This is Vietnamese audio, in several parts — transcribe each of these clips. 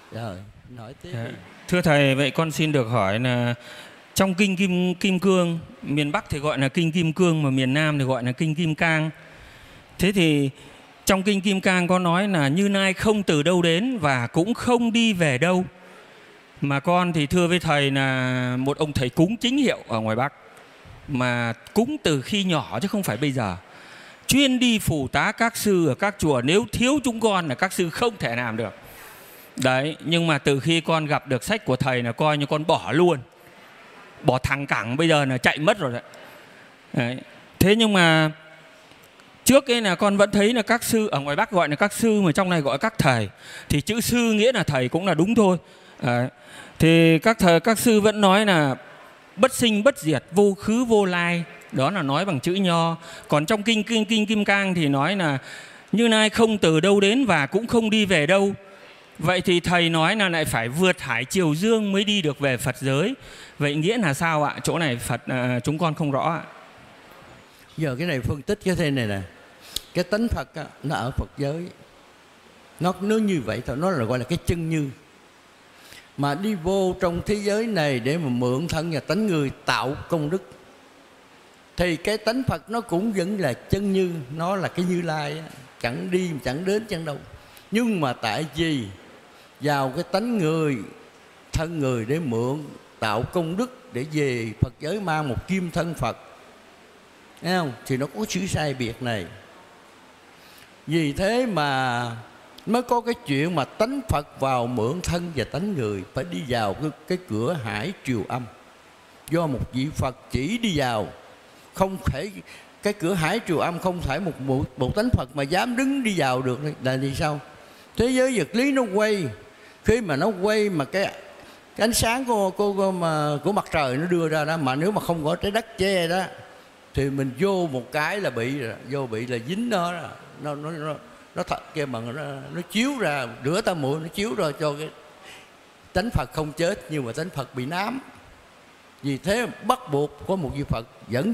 Rồi, nói tiếp đi. Thưa thầy, vậy con xin được hỏi là trong kinh Kim Cương, miền Bắc thì gọi là kinh Kim Cương mà miền Nam thì gọi là kinh Kim Cang. Thế thì trong kinh Kim Cang có nói là Như Lai không từ đâu đến và cũng không đi về đâu. Mà con thì thưa với thầy là một ông thầy cúng chính hiệu ở ngoài Bắc, mà cúng từ khi nhỏ chứ không phải bây giờ. Chuyên đi phù tá các sư ở các chùa, nếu thiếu chúng con là các sư không thể làm được. Đấy, nhưng mà từ khi con gặp được sách của thầy là coi như con bỏ luôn. Bỏ thẳng cẳng, bây giờ là chạy mất rồi đấy. Đấy. Thế nhưng mà trước ấy là con vẫn thấy là các sư ở ngoài Bắc gọi là các sư, mà trong này gọi các thầy. Thì chữ sư nghĩa là thầy cũng là đúng thôi. Đấy. Thì các sư vẫn nói là bất sinh bất diệt, vô khứ vô lai. Đó là nói bằng chữ Nho. Còn trong kinh Kim Cang thì nói là Như Lai không từ đâu đến và cũng không đi về đâu. Vậy thì thầy nói là lại phải vượt hải triều dương mới đi được về Phật giới. Vậy nghĩa là sao ạ? Chỗ này chúng con không rõ ạ. Giờ cái này phân tích cái thế này nè. Cái tánh Phật á, nó ở Phật giới. Nó như vậy thôi, nó là gọi là cái chân như. Mà đi vô trong thế giới này để mà mượn thân và tánh người tạo công đức, thì cái tánh Phật nó cũng vẫn là chân như. Nó là cái Như Lai á. Chẳng đi, chẳng đến, chẳng đâu. Nhưng mà tại vì vào cái tánh người, thân người để mượn tạo công đức để về Phật giới mang một kim thân Phật, thấy không? Thì nó có sự sai biệt này. Vì thế mà mới có cái chuyện mà tánh Phật vào mượn thân và tánh người phải đi vào cái cửa hải triều âm. Do một vị Phật chỉ đi vào. Không thể, cái cửa hải triều âm không phải một tánh Phật mà dám đứng đi vào được. Là vì sao? Thế giới vật lý nó quay. Khi mà nó quay mà cái ánh sáng của mặt trời nó đưa ra đó, mà nếu mà không có trái đất che đó thì mình vô một cái là bị là dính nó thật kia, mà nó chiếu ra rửa ta muội, nó chiếu ra cho cái tánh Phật không chết, nhưng mà tánh Phật bị nám. Vì thế bắt buộc có một vị Phật dẫn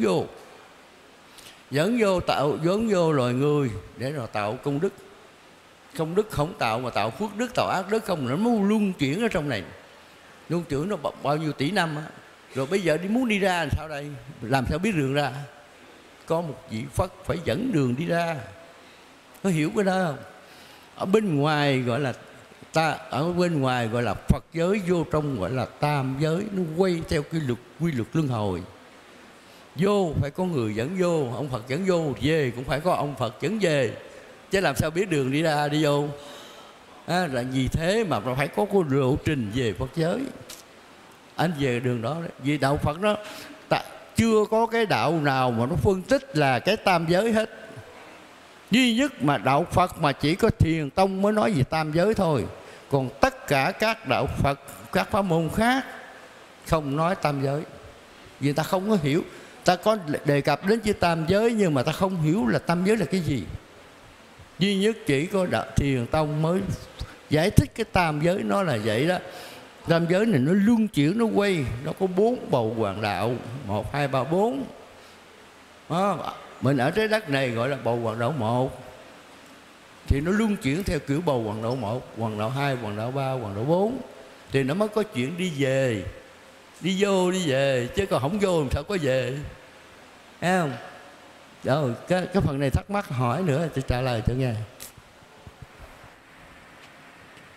vô loài người để rồi tạo công đức. Công đức không tạo mà tạo phước đức, tạo ác đức không, nó luân chuyển ở trong này. Luân chuyển nó bao nhiêu tỷ năm á. Rồi bây giờ muốn đi ra làm sao đây? Làm sao biết đường ra? Có một vị Phật phải dẫn đường đi ra. Có hiểu cái đó không? Ở bên ngoài gọi là ở bên ngoài gọi là Phật giới, vô trong gọi là tam giới. Nó quay theo cái quy luật luân hồi. Vô phải có người dẫn vô, ông Phật dẫn vô, về cũng phải có ông Phật dẫn về. Chứ làm sao biết đường đi ra đi vô? Là vì thế mà phải có cái lộ trình về Phật giới. Anh về đường đó đấy. Vì đạo Phật đó chưa có cái đạo nào mà nó phân tích là cái tam giới hết. Duy nhất mà đạo Phật mà chỉ có Thiền Tông mới nói về tam giới thôi. Còn tất cả các đạo Phật, các pháp môn khác không nói tam giới. Vì ta không có hiểu. Ta có đề cập đến chữ tam giới nhưng mà ta không hiểu là tam giới là cái gì. Duy nhất chỉ có đạo Thiền Tông mới giải thích cái tam giới nó là vậy đó. Tam giới này nó luân chuyển, nó quay. Nó có 4 bầu hoàng đạo, 1, 2, 3, 4 đó. Mình ở trái đất này gọi là bầu hoàng đạo 1. Thì nó luân chuyển theo kiểu bầu hoàng đạo 1, hoàng đạo 2, hoàng đạo 3, hoàng đạo 4. Thì nó mới có chuyện đi về. Đi vô đi về. Chứ còn không vô làm sao có về. Thấy không? Rồi cái phần này thắc mắc hỏi nữa tôi trả lời cho nghe.